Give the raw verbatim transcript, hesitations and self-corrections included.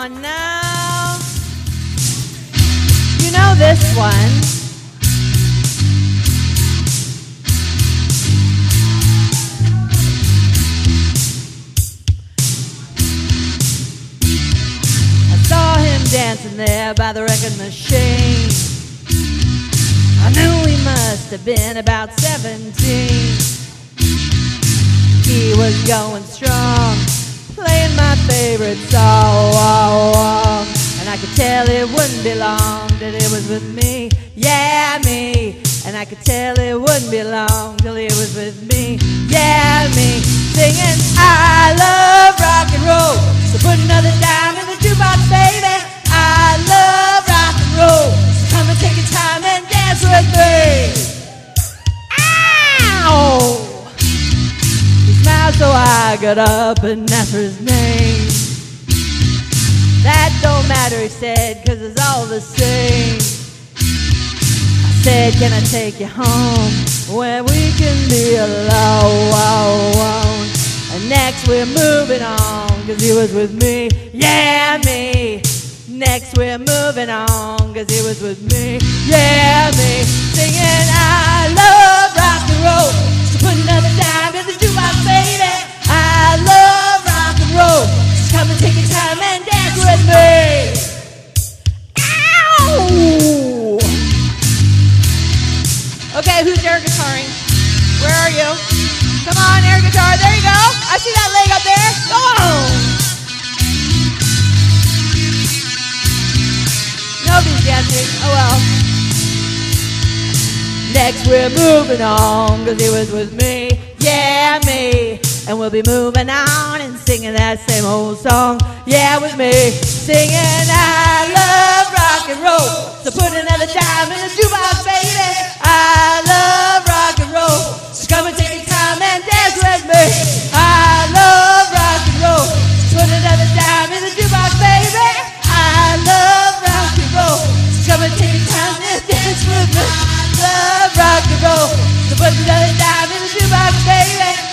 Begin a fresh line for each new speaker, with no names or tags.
on now. You know this one. I saw him dancing there by the record machine. I knew he must have been about seventeen. He was going strong, playing my favorite song, and I could tell it wouldn't be long till he was with me, yeah, me. And I could tell it wouldn't be long till he was with me, yeah, me. Singing, I love rock and roll, so put another dime in the jukebox, baby. I love rock and roll, so come and take your time and dance with me. Ow! So I got up and asked for his name. That don't matter, he said, cause it's all the same. I said, can I take you home where we can be alone? And next we're moving on, cause he was with me, yeah, me. Next we're moving on, cause he was with me, yeah, me. Singing, I love rock and roll, so put another dime in the jukebox, baby. I love rock and roll, so come and take your time and dance with me. Ow! Okay, who's air guitaring? Where are you? Come on, air guitar, there you go. I see that leg up there. Go on. Nobody's dancing, oh well. Next we're moving on, cause he was with me, yeah, me. And we'll be moving on and singing that same old song, yeah, with me. Singing, I love rock and roll, so put another dime in the jukebox, baby. I love rock and roll, so come and take your time and dance with me. I love rock and roll, so put another dime in the jukebox, baby. I love rock and roll, so come and take your time and dance with me. I love rock and roll, so put another dime in the jukebox, baby.